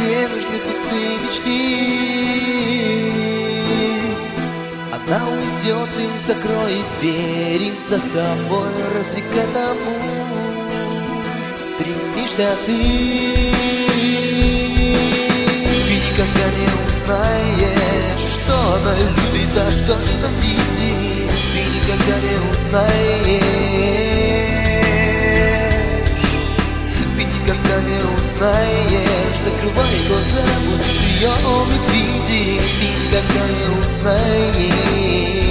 тебе нужны пустые мечты. Она уйдет и закроет двери за собой. Разве к этому стремишься ты? Ты никогда не узнаешь, что она любит, а что ненавидит. Ты никогда не узнаешь. Ты никогда не узнаешь. Закрывай глаза, будешь ее облик видеть. Ты никогда не узнаешь.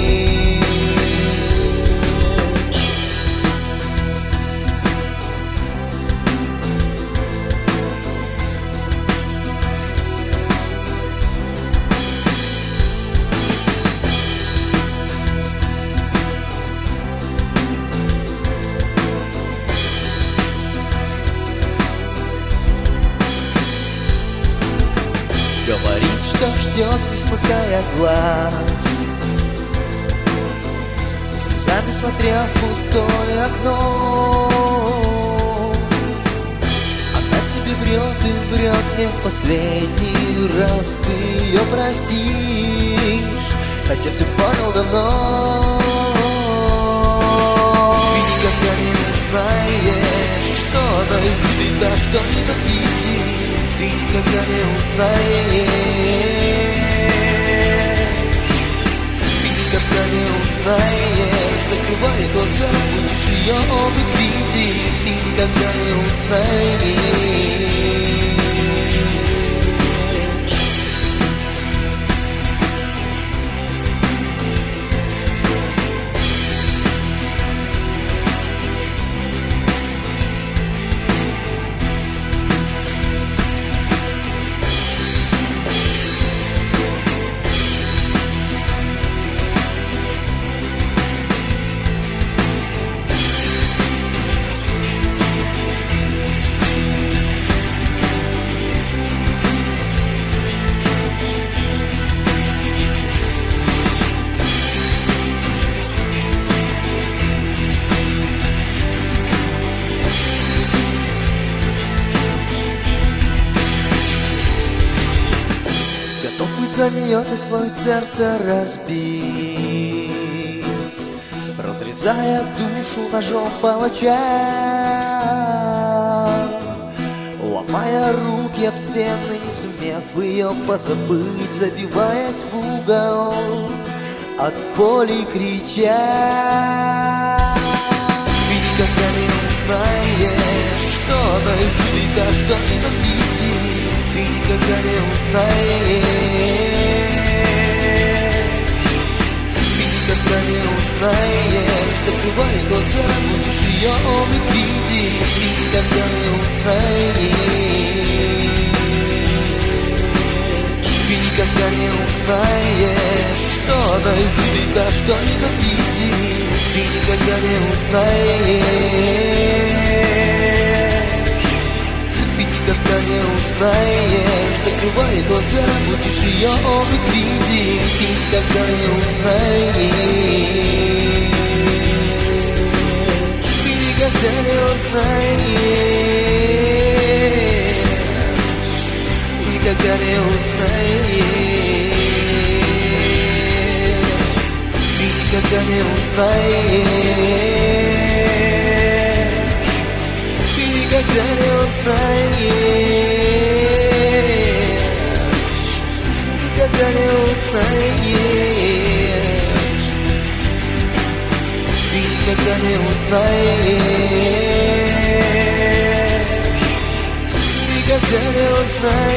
Говорит, что ждет, не смыкая глаз, со слезами смотря в пустое окно. Она тебе врет и врет не в последний раз. Ты ее простишь, хотя все понял давно. Ты никогда не узнаешь, что она любит, а что ненавидит. Ты никогда не узнаешь. Ты никогда не узнаешь. Закрывай глаза, будешь ее облик видеть. Ты никогда не узнаешь. За нее ты свое сердце разбить, разрезая душу ножом палача, ломая руки об стены, не сумев ее позабыть, забиваясь в угол, от боли крича. Ты никогда не узнаешь, что она любит, а что ненавидит. Ты никогда не узнаешь. Ты никогда не узнаешь. Закрывай глаза, будешь ее облик видеть. Ты никогда не узнаешь. Ты никогда не узнаешь, что она любит, а что ненавидит. Ты никогда не узнаешь. Ты никогда не узнаешь. Закрывай глаза, будешь ее облик видеть. Ты никогда не узнаешь. Ты никогда не узнаешь. Никогда не узнаешь. Ты никогда не узнаешь. Никогда не узнаешь. Никогда не узнаешь. Ты никогда не узнаешь. Никогда не узнаешь.